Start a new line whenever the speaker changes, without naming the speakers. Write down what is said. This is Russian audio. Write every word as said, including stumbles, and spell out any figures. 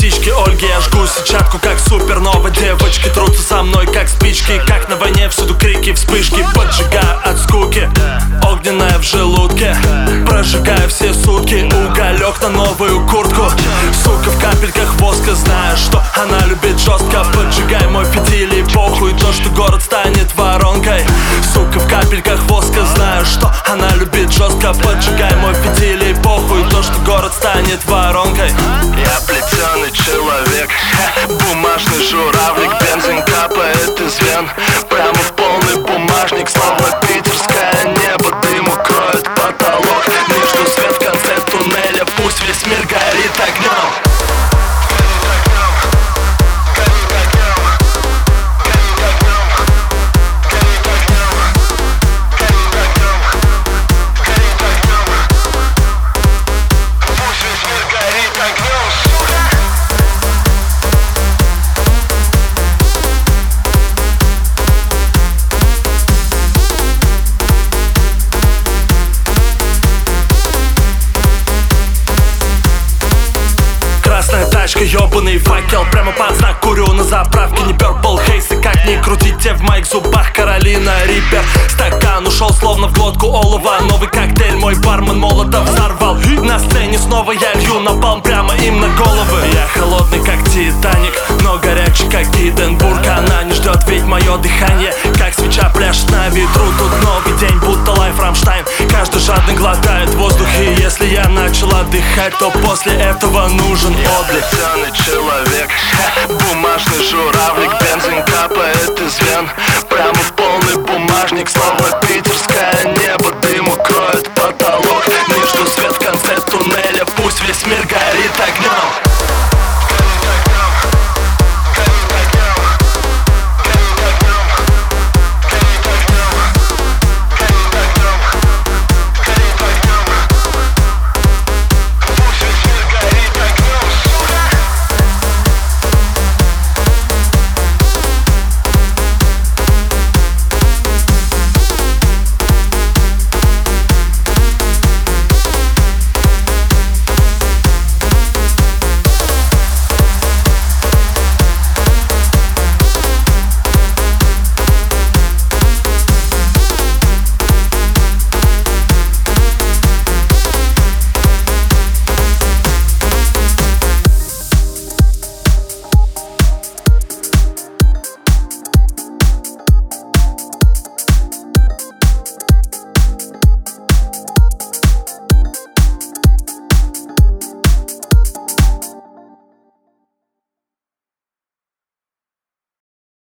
птички Ольги. Я жгу сетчатку, как супернова. Девочки трутся со мной, как спички. Как на войне, всюду крики, вспышки. Поджигаю от скуки, огненная в желудке. Прожигаю все сутки, уголек на новую куртку. Сука в капельках воска, знаю, что она любит жестко. Поджигай мой фитиль и похуй то, что город станет воронкой. Сука в капельках воска, знаю, что она любит жестко. Поджигай мой фитиль и похуй то, что город станет воронкой.
Я плетеный человек, бумажный журавлик. Бензин капает из вен, прямо в полный бумажник. Словно питерское небо, дым укроет потолок. Между свет в конце туннеля, пусть весь мир горит огнем.
Тачка, ёбаный факел, прямо под знак курю на заправке. Не Purple Haze, и как ни крутите, в моих зубах Каролина Риппер. Стакан ушел словно в глотку олова. Новый коктейль мой бармен молотов взорвал. На сцене снова я лью напалм прямо им на головы. Я холодный как Титаник, но горячий как Гиденбург. Она не ждет, ведь мое дыхание как свеча пляшет на ветру. Тут новый день, будто лайф Рамштайн. Каждый жадно глотает воздух, и если я начал отдыхать, то после этого нужен отдых.
Плетеный человек, бумажный журавлик. Бензин капает из вен, прямо в полный бумажник. Словно питерское небо, дым укроет потолок. Между свет в конце туннеля, пусть весь мир горит огнем.